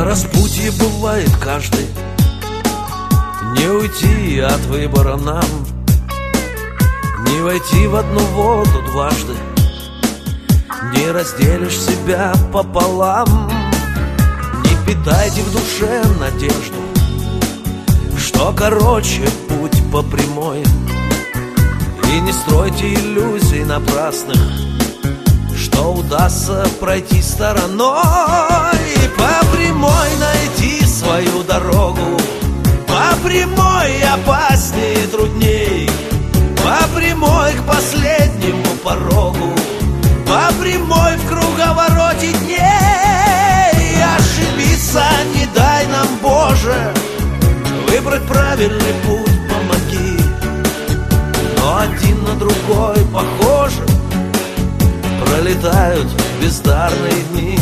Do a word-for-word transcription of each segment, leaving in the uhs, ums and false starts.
распутье бывает каждый, не уйти от выбора нам, не войти в одну воду дважды, не разделишь себя пополам. Не питайте в душе надежду, что короче путь по прямой, и не стройте иллюзий напрасных, что удастся пройти стороной. По прямой найти свою дорогу, по прямой опаснее и трудней, по прямой к последнему порогу, по прямой в круговороте дней. Ошибиться не дай нам, Боже, выбрать правильный путь помоги. Но один на другой похожи, пролетают бездарные дни.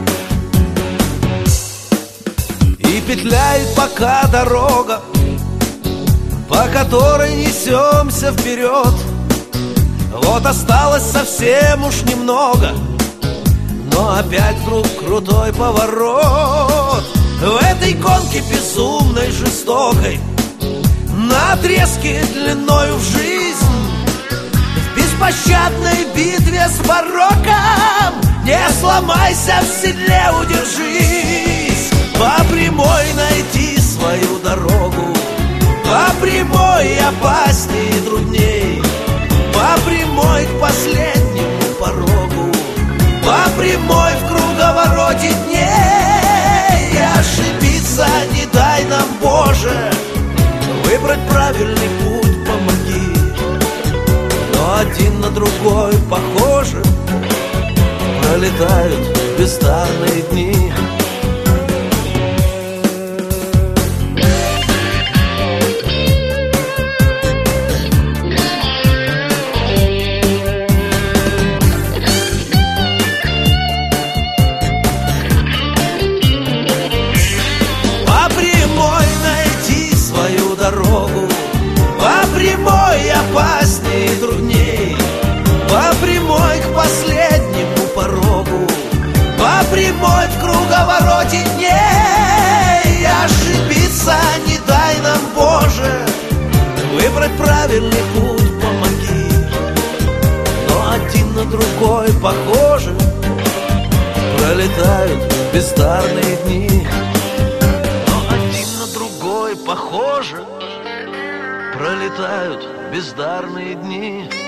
И петляет пока дорога, по которой несемся вперед. Вот осталось совсем уж немного, но опять вдруг крутой поворот. В этой гонке безумной, жестокой, на отрезке длиною в жизнь, в беспощадной битве с пороком, не сломайся в седле, удержись. По прямой найти свою дорогу, по прямой опаснее и трудней, по прямой к последнему порогу, по прямой в круговороте дней. Ошибиться не дай нам, Боже, выбрать правильный путь помоги. Но один на другой похожи, пролетают бездарные дни. Дорогу, по прямой опаснее и трудней, по прямой к последнему порогу, по прямой в круговороте дней. Ошибиться не дай нам, Боже, выбрать правильный путь помоги. Но один на другой похожи, пролетают бездарные дни. Но один на другой похожи, пролетают бездарные дни.